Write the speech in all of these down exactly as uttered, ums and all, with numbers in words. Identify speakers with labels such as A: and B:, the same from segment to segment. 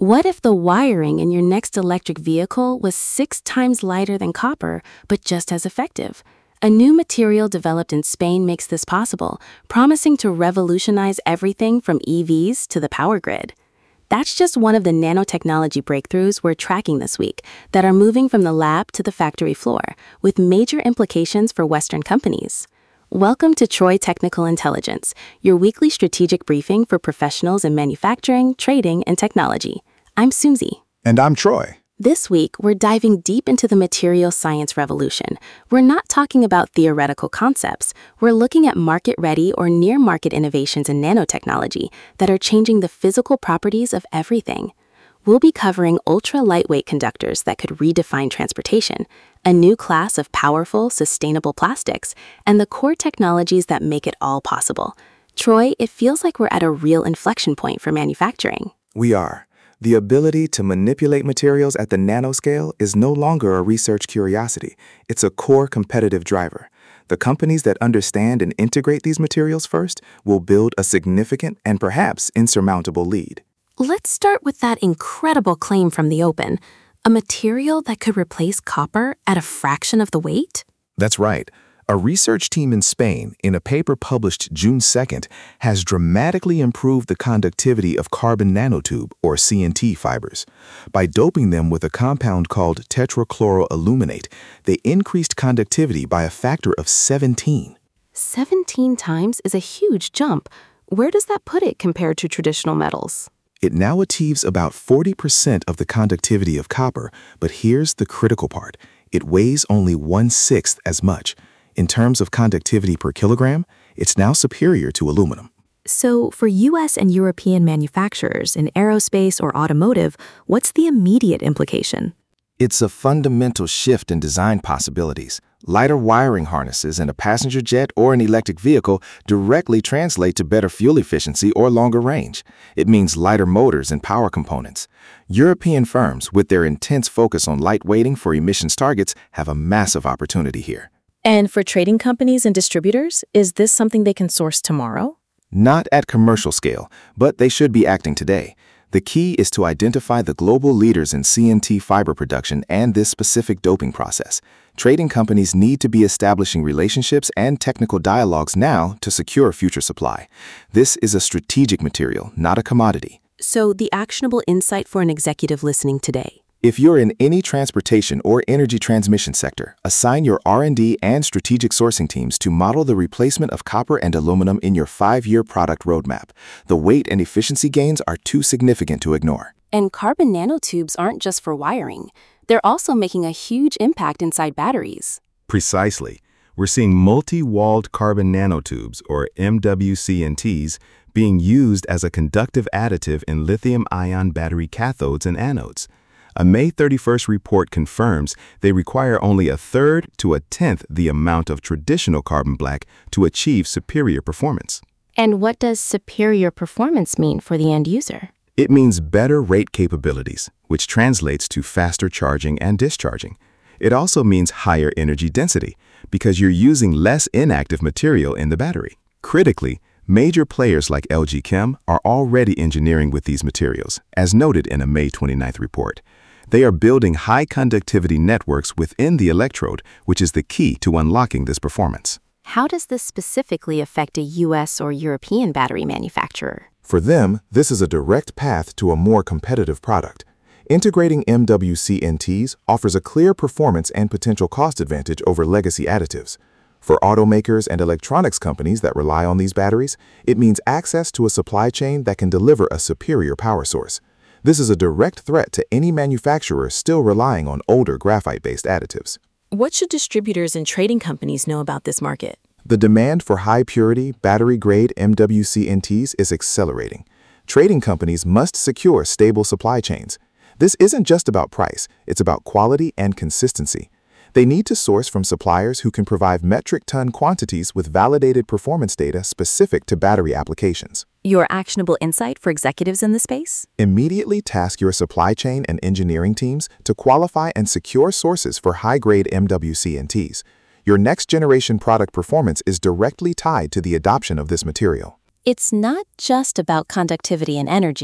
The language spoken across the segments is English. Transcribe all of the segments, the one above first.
A: What if the wiring in your next electric vehicle was six times lighter than copper, but just as effective? A new material developed in Spain makes this possible, promising to revolutionize everything from E Vs to the power grid. That's just one of the nanotechnology breakthroughs we're tracking this week that are moving from the lab to the factory floor, with major implications for Western companies. Welcome to Troy Technical Intelligence, your weekly strategic briefing for professionals in manufacturing, trading, and technology. I'm Susie.
B: And I'm Troy.
A: This week, we're diving deep into the material science revolution. We're not talking about theoretical concepts. We're looking at market-ready or near-market innovations in nanotechnology that are changing the physical properties of everything. We'll be covering ultra-lightweight conductors that could redefine transportation, a new class of powerful, sustainable plastics, and the core technologies that make it all possible. Troy, it feels like we're at a real inflection point for manufacturing.
B: We are. The ability to manipulate materials at the nanoscale is no longer a research curiosity. It's a core competitive driver. The companies that understand and integrate these materials first will build a significant and perhaps insurmountable lead.
A: Let's start with that incredible claim from the open. A material that could replace copper at a fraction of the weight?
C: That's right. A research team in Spain, in a paper published June second, has dramatically improved the conductivity of carbon nanotube, or C N T, fibers. By doping them with a compound called tetrachloroaluminate, they increased conductivity by a factor of seventeen.
A: seventeen times is a huge jump. Where does that put it compared to traditional metals?
C: It now achieves about forty percent of the conductivity of copper, but here's the critical part. It weighs only one-sixth as much. In terms of conductivity per kilogram, it's now superior to aluminum.
D: So for U S and European manufacturers in aerospace or automotive, what's the immediate implication?
E: It's a fundamental shift in design possibilities. Lighter wiring harnesses in a passenger jet or an electric vehicle directly translate to better fuel efficiency or longer range. It means lighter motors and power components. European firms, with their intense focus on lightweighting for emissions targets, have a massive opportunity here.
D: And for trading companies and distributors, is this something they can source tomorrow?
E: Not at commercial scale, but they should be acting today. The key is to identify the global leaders in C N T fiber production and this specific doping process. Trading companies need to be establishing relationships and technical dialogues now to secure future supply. This is a strategic material, not a commodity.
A: So the actionable insight for an executive listening today.
E: If you're in any transportation or energy transmission sector, assign your R and D and strategic sourcing teams to model the replacement of copper and aluminum in your five-year product roadmap. The weight and efficiency gains are too significant to ignore.
A: And carbon nanotubes aren't just for wiring. They're also making a huge impact inside batteries.
F: Precisely. We're seeing multi-walled carbon nanotubes, or M W C N Ts, being used as a conductive additive in lithium-ion battery cathodes and anodes. A May thirty-first report confirms they require only a third to a tenth the amount of traditional carbon black to achieve superior performance.
A: And what does superior performance mean for the end user?
F: It means better rate capabilities, which translates to faster charging and discharging. It also means higher energy density, because you're using less inactive material in the battery. Critically, major players like L G Chem are already engineering with these materials, as noted in a May twenty-ninth report. They are building high-conductivity networks within the electrode, which is the key to unlocking this performance.
A: How does this specifically affect a U S or European battery manufacturer?
B: For them, this is a direct path to a more competitive product. Integrating M W C N Ts offers a clear performance and potential cost advantage over legacy additives. For automakers and electronics companies that rely on these batteries, it means access to a supply chain that can deliver a superior power source. This is a direct threat to any manufacturer still relying on older graphite-based additives.
D: What should distributors and trading companies know about this market?
B: The demand for high-purity, battery-grade M W C N Ts is accelerating. Trading companies must secure stable supply chains. This isn't just about price, it's about quality and consistency. They need to source from suppliers who can provide metric ton quantities with validated performance data specific to battery applications.
D: Your actionable insight for executives in the space?
B: Immediately task your supply chain and engineering teams to qualify and secure sources for high-grade M W C N Ts. Your next-generation product performance is directly tied to the adoption of this material.
A: It's not just about conductivity and energy.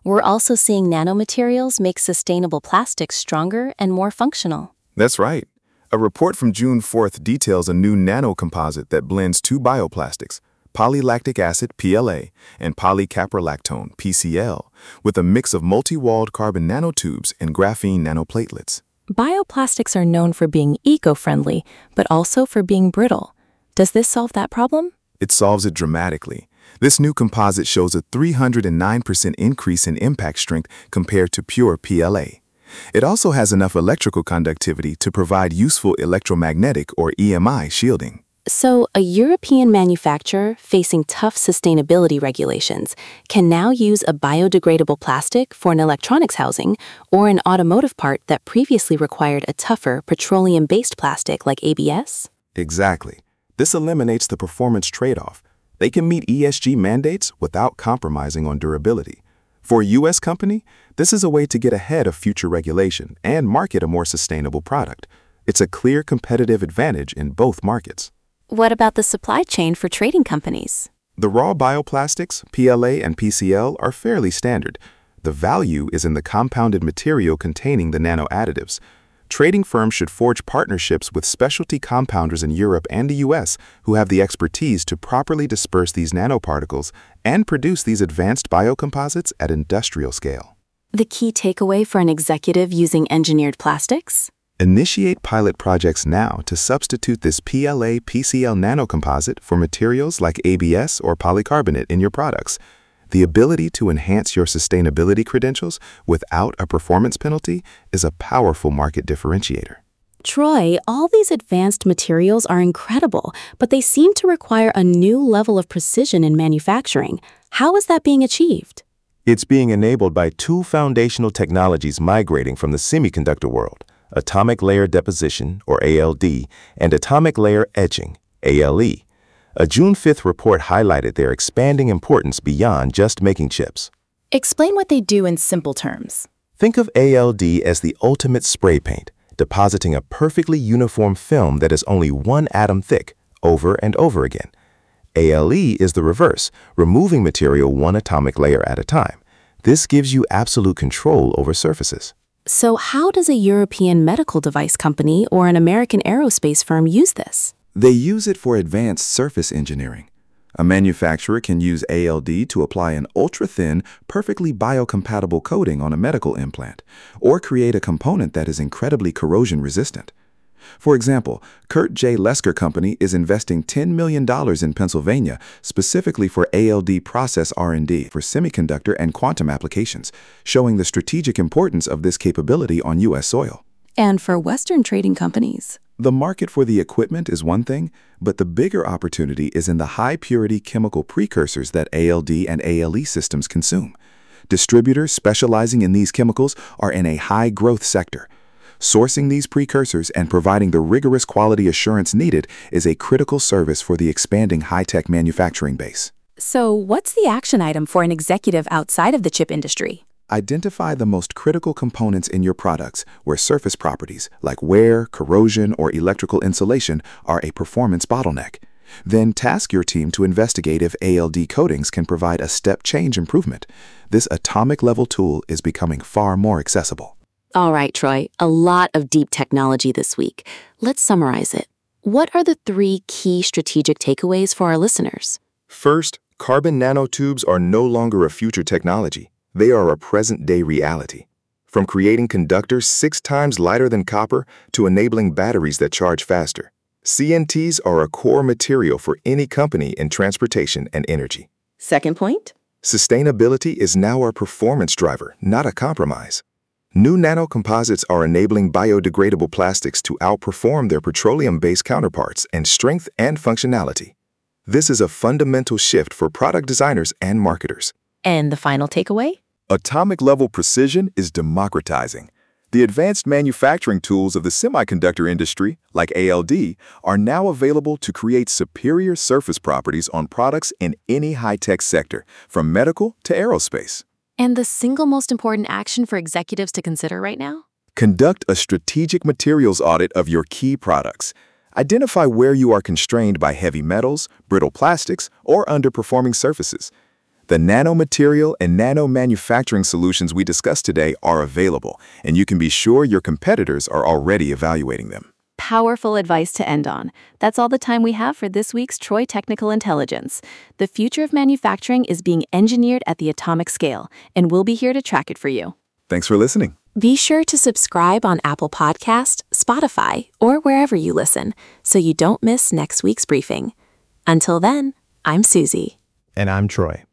A: We're also seeing nanomaterials make sustainable plastics stronger and more functional.
B: That's right. A report from June fourth details a new nanocomposite that blends two bioplastics, polylactic acid, P L A, and polycaprolactone, P C L, with a mix of multi-walled carbon nanotubes and graphene nanoplatelets.
D: Bioplastics are known for being eco-friendly, but also for being brittle. Does this solve that problem?
B: It solves it dramatically. This new composite shows a three hundred nine percent increase in impact strength compared to pure P L A. It also has enough electrical conductivity to provide useful electromagnetic or E M I shielding.
A: So, a European manufacturer facing tough sustainability regulations can now use a biodegradable plastic for an electronics housing or an automotive part that previously required a tougher petroleum-based plastic like A B S?
B: Exactly. This eliminates the performance trade-off. They can meet E S G mandates without compromising on durability. For a U S company, this is a way to get ahead of future regulation and market a more sustainable product. It's a clear competitive advantage in both markets.
A: What about the supply chain for trading companies?
B: The raw bioplastics, P L A and P C L, are fairly standard. The value is in the compounded material containing the nano additives. Trading firms should forge partnerships with specialty compounders in Europe and the U S who have the expertise to properly disperse these nanoparticles and produce these advanced biocomposites at industrial scale.
A: The key takeaway for an executive using engineered plastics?
B: Initiate pilot projects now to substitute this P L A P C L nanocomposite for materials like A B S or polycarbonate in your products. The ability to enhance your sustainability credentials without a performance penalty is a powerful market differentiator.
A: Troy, all these advanced materials are incredible, but they seem to require a new level of precision in manufacturing. How is that being achieved?
E: It's being enabled by two foundational technologies migrating from the semiconductor world: atomic layer deposition, or A L D, and atomic layer etching, A L E. A June fifth report highlighted their expanding importance beyond just making chips.
D: Explain what they do in simple terms.
E: Think of A L D as the ultimate spray paint, depositing a perfectly uniform film that is only one atom thick, over and over again. A L E is the reverse, removing material one atomic layer at a time. This gives you absolute control over surfaces.
A: So how does a European medical device company or an American aerospace firm use this?
C: They use it for advanced surface engineering. A manufacturer can use A L D to apply an ultra-thin, perfectly biocompatible coating on a medical implant, or create a component that is incredibly corrosion-resistant. For example, Kurt J. Lesker Company is investing ten million dollars in Pennsylvania specifically for A L D process R and D for semiconductor and quantum applications, showing the strategic importance of this capability on U S soil.
D: And for Western trading companies?
C: The market for the equipment is one thing, but the bigger opportunity is in the high-purity chemical precursors that A L D and A L E systems consume. Distributors specializing in these chemicals are in a high-growth sector. Sourcing these precursors and providing the rigorous quality assurance needed is a critical service for the expanding high-tech manufacturing base.
D: So what's the action item for an executive outside of the chip industry?
C: Identify the most critical components in your products where surface properties like wear, corrosion, or electrical insulation are a performance bottleneck. Then task your team to investigate if A L D coatings can provide a step change improvement. This atomic-level tool is becoming far more accessible.
A: All right, Troy, a lot of deep technology this week. Let's summarize it. What are the three key strategic takeaways for our listeners?
B: First, carbon nanotubes are no longer a future technology. They are a present-day reality. From creating conductors six times lighter than copper to enabling batteries that charge faster, C N Ts are a core material for any company in transportation and energy.
A: Second point?
B: Sustainability is now our performance driver, not a compromise. New nanocomposites are enabling biodegradable plastics to outperform their petroleum-based counterparts in strength and functionality. This is a fundamental shift for product designers and marketers.
D: And the final takeaway?
G: Atomic-level precision is democratizing. The advanced manufacturing tools of the semiconductor industry, like A L D, are now available to create superior surface properties on products in any high-tech sector, from medical to aerospace.
A: And the single most important action for executives to consider right now?
G: Conduct a strategic materials audit of your key products. Identify where you are constrained by heavy metals, brittle plastics, or underperforming surfaces. The nanomaterial and nano-manufacturing solutions we discussed today are available, and you can be sure your competitors are already evaluating them.
D: Powerful advice to end on. That's all the time we have for this week's Troy Technical Intelligence. The future of manufacturing is being engineered at the atomic scale, and we'll be here to track it for you.
G: Thanks for listening.
A: Be sure to subscribe on Apple Podcast, Spotify, or wherever you listen so you don't miss next week's briefing. Until then, I'm Susie.
C: And I'm Troy.